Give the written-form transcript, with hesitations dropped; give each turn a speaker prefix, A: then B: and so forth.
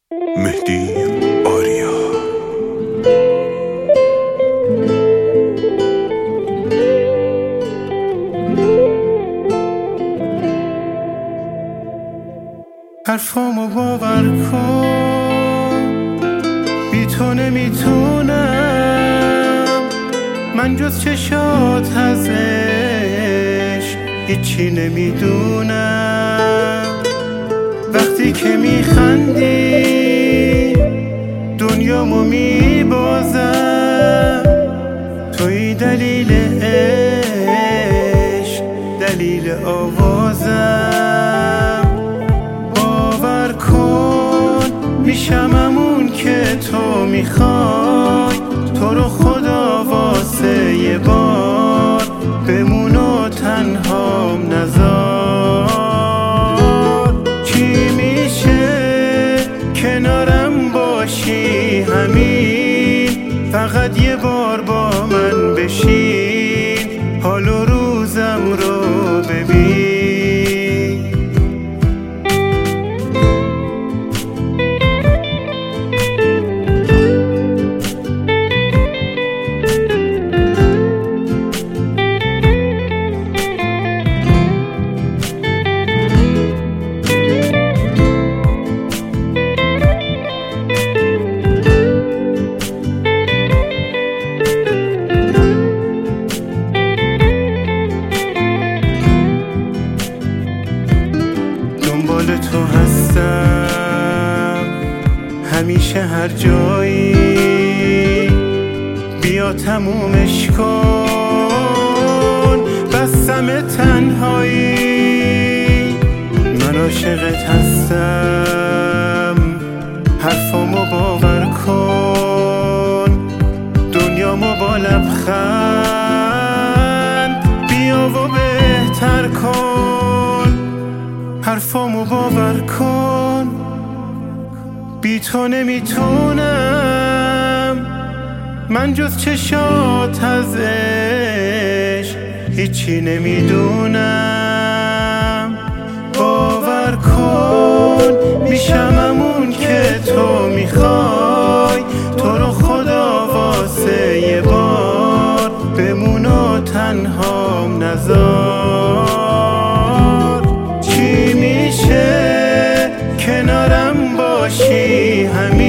A: مهدی آریا.
B: حرفامو باور کن، بی تو نمیتونم. من جز چشات ازش هیچی نمیدونم. وقتی که میخندی دنیامو میبازم. توی دلیل عشق، دلیل آوازم. باور کن میشم همون که تو میخوای. تو رو خدا واسه یه بار بمون و تنهام نذار. چی میشه کنارم باشی همین، فقط یه بار با من بشین، حال و روزم رو ببین. دنبال تو هستم همیشه هر جایی. بیا تمومش کن، بستم تنهایی. من عاشقت هستم، حرفامو باور کن. دنیامو با لبخند بیا و بهتر کن. حرفامو باور کن، بی تو نمیتونم. من جز چشات ازش هیچی نمیدونم. باور کن میشم همون که تو میخوای. تو رو خدا واسه یه بار بمون و تنهام نذار. چی میشه کنارم باشی همین،